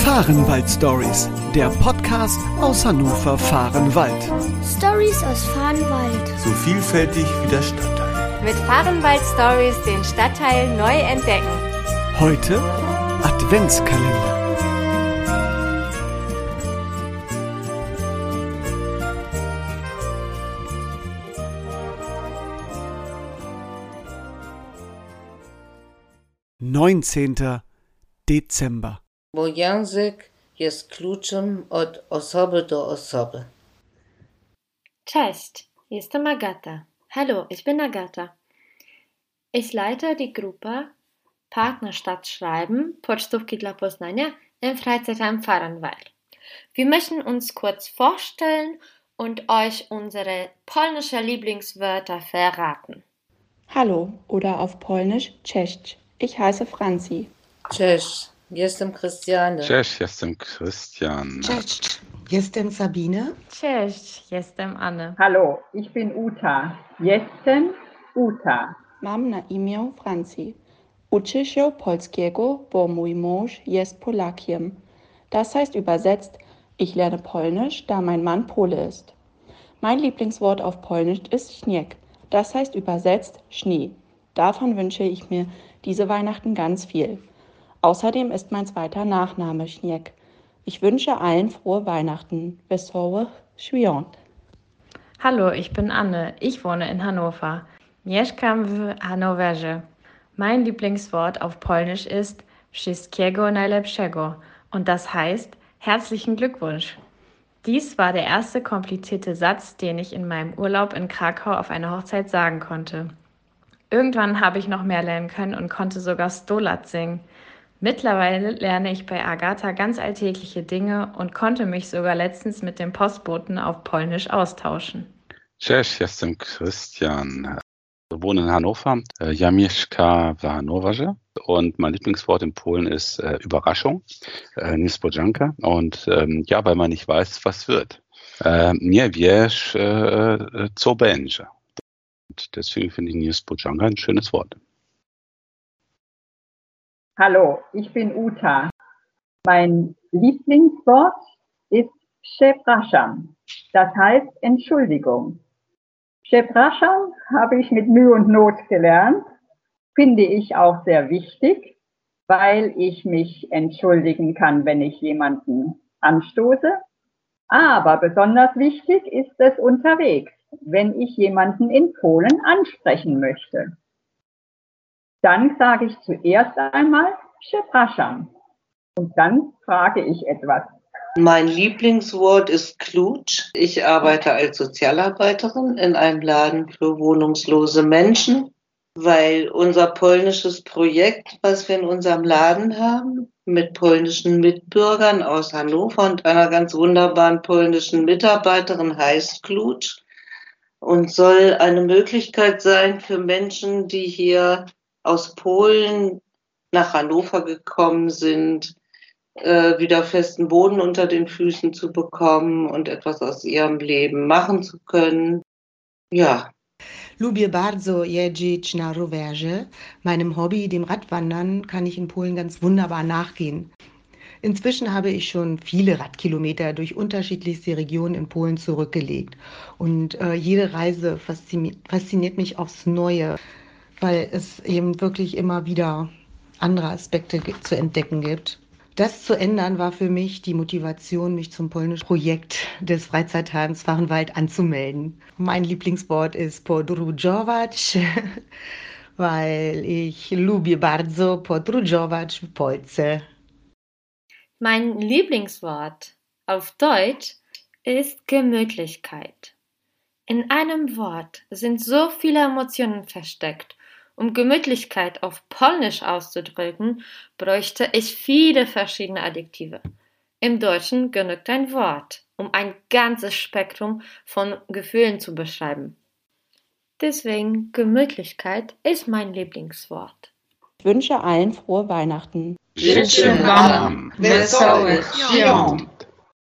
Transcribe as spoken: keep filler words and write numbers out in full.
Fahrenwald-Stories, der Podcast aus Hannover-Fahrenwald. Stories aus Fahrenwald. So vielfältig wie der Stadtteil. Mit Fahrenwald-Stories den Stadtteil neu entdecken. Heute Adventskalender. neunzehnten Dezember. Bo język jest kluczem od osoby do osoby. Cześć, jestem Agata. Hallo, ich bin Agata. Ich leite die Gruppe Partnerstadt schreiben, Pocztówki dla Poznania im Freizeitheim Fahrenwald. Wir möchten uns kurz vorstellen und euch unsere polnische Lieblingswörter verraten. Hallo oder auf Polnisch Cześć. Ich heiße Franzi. Cześć, jestem Christiane. Cześć, jestem Christian. Cześć, jestem Sabine. Cześć, jestem Anne. Hallo, ich bin Uta. Jestem Uta. Mam na imię Franzi. Uczę się polskiego, bo mój mąż jest Polakiem. Das heißt übersetzt, ich lerne Polnisch, da mein Mann Pole ist. Mein Lieblingswort auf Polnisch ist Śnieg. Das heißt übersetzt Schnee. Davon wünsche ich mir diese Weihnachten ganz viel. Außerdem ist mein zweiter Nachname Śnieg. Ich wünsche allen frohe Weihnachten. Wesołych Świąt. Hallo, ich bin Anne. Ich wohne in Hannover. Mieszkam w Hannoverze. Mein Lieblingswort auf Polnisch ist Wszystkiego najlepszego und das heißt herzlichen Glückwunsch. Dies war der erste komplizierte Satz, den ich in meinem Urlaub in Krakau auf einer Hochzeit sagen konnte. Irgendwann habe ich noch mehr lernen können und konnte sogar Stolat singen. Mittlerweile lerne ich bei Agata ganz alltägliche Dinge und konnte mich sogar letztens mit dem Postboten auf Polnisch austauschen. Cześć, jestem Christian. Ich wohne in Hannover. Ja mieszkam w Hannoverze. Und mein Lieblingswort in Polen ist äh, Überraschung, äh, Niespodzianka. Und ähm, ja, weil man nicht weiß, was wird. Äh, nie wiesz, äh, co będzie. Und deswegen finde ich Niespodzianka ein schönes Wort. Hallo, ich bin Uta. Mein Lieblingswort ist przepraszam. Das heißt Entschuldigung. Przepraszam habe ich mit Mühe und Not gelernt. Finde ich auch sehr wichtig, weil ich mich entschuldigen kann, wenn ich jemanden anstoße. Aber besonders wichtig ist es unterwegs, wenn ich jemanden in Polen ansprechen möchte. Dann sage ich zuerst einmal przepraszam und dann frage ich etwas. Mein Lieblingswort ist Klucz. Ich arbeite als Sozialarbeiterin in einem Laden für wohnungslose Menschen, weil unser polnisches Projekt, was wir in unserem Laden haben, mit polnischen Mitbürgern aus Hannover und einer ganz wunderbaren polnischen Mitarbeiterin heißt Klucz und soll eine Möglichkeit sein für Menschen, die hier aus Polen nach Hannover gekommen sind, äh, wieder festen Boden unter den Füßen zu bekommen und etwas aus ihrem Leben machen zu können. Ja. Lubię bardzo jeździć na rowerze. Meinem Hobby, dem Radwandern, kann ich in Polen ganz wunderbar nachgehen. Inzwischen habe ich schon viele Radkilometer durch unterschiedlichste Regionen in Polen zurückgelegt. Und äh, jede Reise fasziniert, fasziniert mich aufs Neue, weil es eben wirklich immer wieder andere Aspekte zu entdecken gibt. Das zu ändern war für mich die Motivation, mich zum polnischen Projekt des Freizeitheims Fahrenwald anzumelden. Mein Lieblingswort ist podróżować, weil ich lubię bardzo podróżować w Polsce. Mein Lieblingswort auf Deutsch ist Gemütlichkeit. In einem Wort sind so viele Emotionen versteckt. Um Gemütlichkeit auf Polnisch auszudrücken, bräuchte ich viele verschiedene Adjektive. Im Deutschen genügt ein Wort, um ein ganzes Spektrum von Gefühlen zu beschreiben. Deswegen Gemütlichkeit ist mein Lieblingswort. Ich wünsche allen frohe Weihnachten. Życzę wam wesołych świąt.